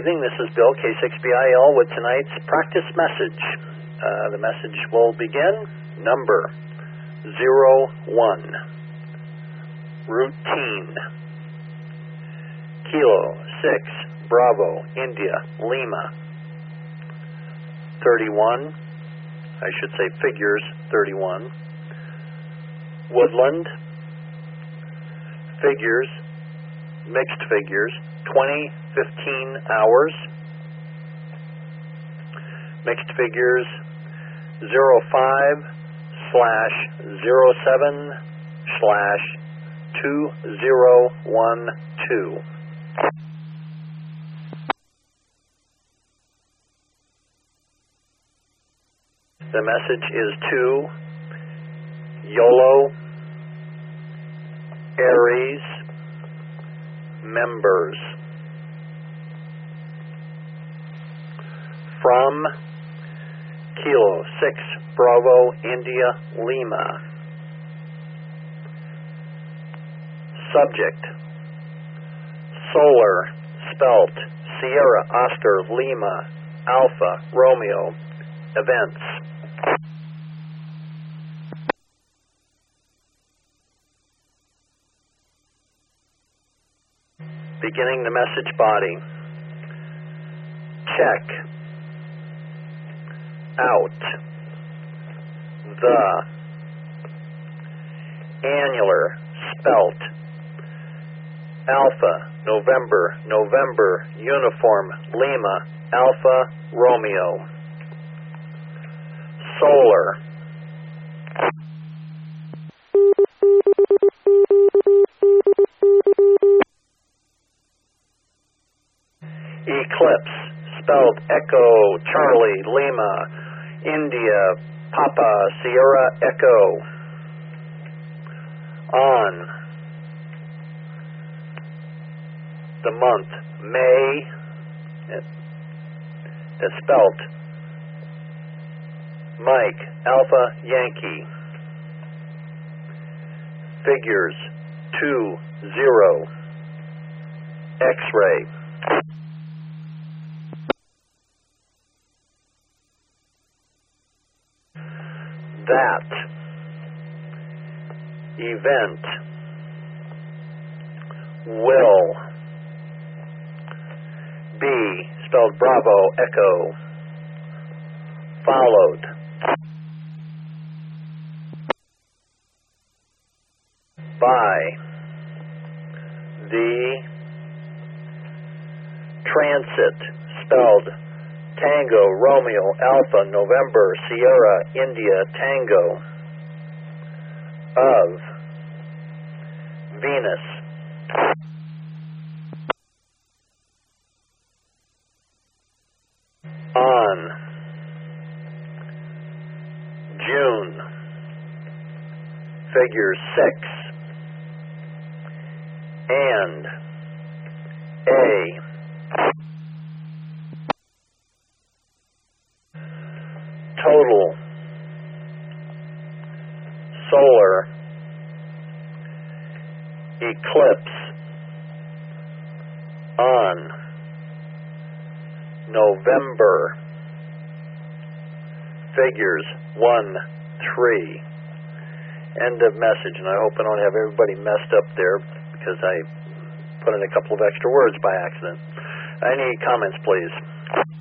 evening. This is Bill, K6BIL, with tonight's practice message. The message will begin. Number 01. Routine. Kilo 6, Bravo, India, Lima. 31. I should say figures 31. Woodland. Figures, mixed figures, 20-15 hours. Mixed figures 05/07/2012. The message is to YOLO Aries members. From Kilo 6, Bravo, India, Lima. Subject: Solar, spelt Sierra, Oscar, Lima, Alpha, Romeo. Events. Beginning the message body. Check out the annular, spelt Alpha, November, November, uniform, Lima, Alpha, Romeo. Solar. Eclipse, spelled Echo, Charlie, Lima, India, Papa, Sierra, Echo. On the month May, it's spelled Mike, Alpha, Yankee. Figures 20. X-ray. That event will be, spelled Bravo, Echo, followed by the transit, spelled Tango, Romeo, Alpha, November, Sierra, India, Tango, of Venus. On June, figures 6 and A. Total solar eclipse on November. Figures 1-3. End of message, and I hope I don't have everybody messed up there because I put in a couple of extra words by accident. Any comments, please?